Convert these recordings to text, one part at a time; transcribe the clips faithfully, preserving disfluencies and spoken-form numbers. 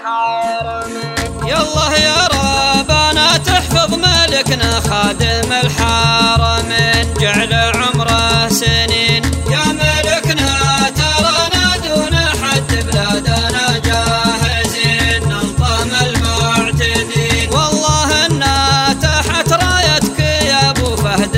الحارمين. يالله يا ربنا تحفظ ملكنا خادم الحارمين، جعل عمره سنين يا ملكنا، ترانا دون حد بلادنا جاهزين نلطم المعتدين. والله إنا تحت رايتك يا ابو فهد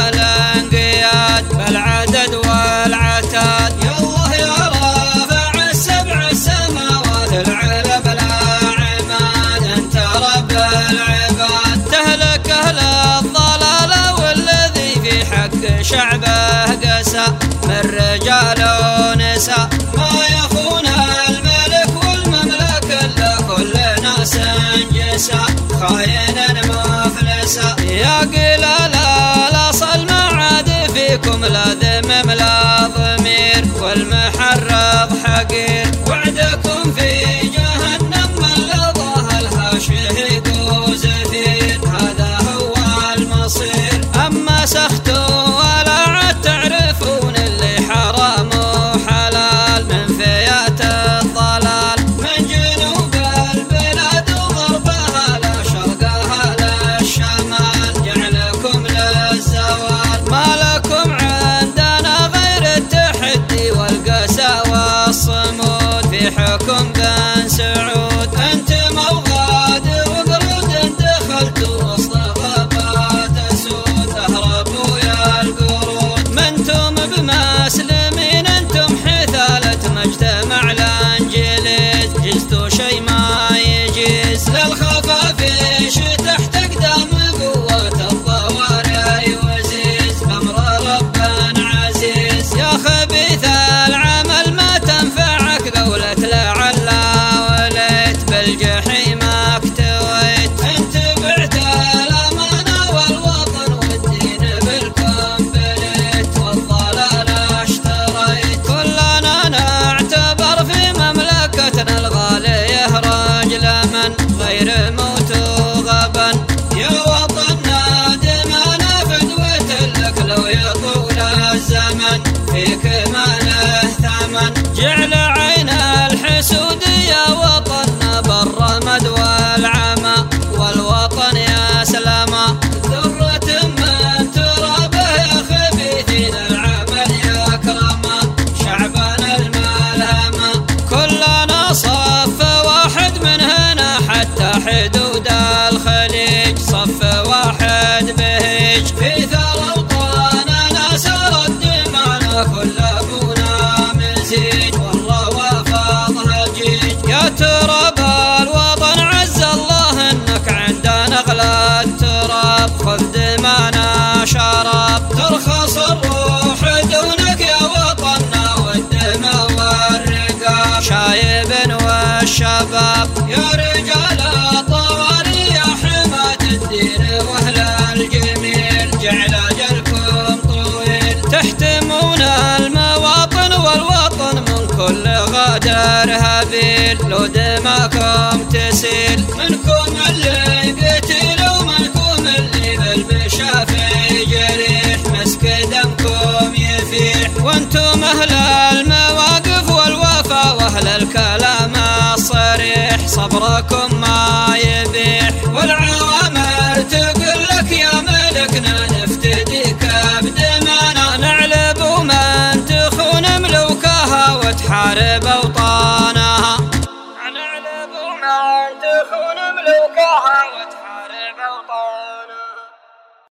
بالانقياد، بالعدد والعتاد. يالله يا رافع السبع السماوات العلى بلا عماد، انت رب العباد. تهلك اهل الضلال والذي في حق شعبه قسى، من رجال ونساء ما يخون الملك والمملكه الا كل ناس جسى، خاين مفلسا. يا قلال الاصل ما عاد فيكم لا ذمم لا ضمير، والمحرض حقير. وعدكم في جهنم من لظاها لها شهيد وزفير، هذا هو المصير. اما سختوا ولا عاد تعرفون اللي حرام وحلال، من فيات الضلال من جنوب البلاد وغربها لا شرقها لا الشمال، جعلكم للزوال. ما لكم عندنا غير التحدي والقسى والصمود، في حكم بن سعود انتم اوغاد وقرود، دخلتوا وسط غابات اسود اهربوا يا القرود. منتم بمسلمين انتم حثالة مجتمع الانجليز، جزتوا شي ما يجيز للخفافيش تحت اقدام قوات الضواري وزيز، بامر رب عزيز. يا خبيث العمل ما تنفعك قولة لعل وليت، بالجحيم اكتويت. انت بعت الامانه والوطن والدين بالكمبليت، والضلال اشتريت. كلنا نعتبر في مملكتنا الغاليه رجل من غير موت وغبن. يا وطن نادمنا فدوة لك لو يطول الزمن، فيك ما له ثمن. جعل عين الحسود يا وطننا بالرمد والعمى، والوطن يا سلامة ذرة من ترابه. يا خبيثين العمل يا كرامة شعبنا الملهمة، كلنا صف واحد من هنا حتى حدود الخليج، صف واحد بهيج. في ثار اوطاننا سرت دمعنا كل ابونا مزيج، والله وفاضها جيج. يا تراب الوطن عز الله انك عندنا اغلى التراب، خذ دمانا شراب ترخص الروح دونك يا وطننا، والدماء والرقاب شايب والشباب. يا رجال الطواري يا حماة الدين واهل الجميل، جعل اجلكم طويل. تحتمون المواطن والوطن من كل غدر هبيل، لو دماكم تسيل. منكم اللي قتل ومنكم اللي بالمشافي جريح، مسك دمكم يفيح. وانتم اهل المواقف والوفا واهل الكلام الصريح، صبركم ما يبيح. والعوامر تقول لك يا ملكنا نفتديك بدمنا، نعلب ومن تخون ملوكها وتحارب اوطانها، نعلب ومن تخون ملوكها وتحارب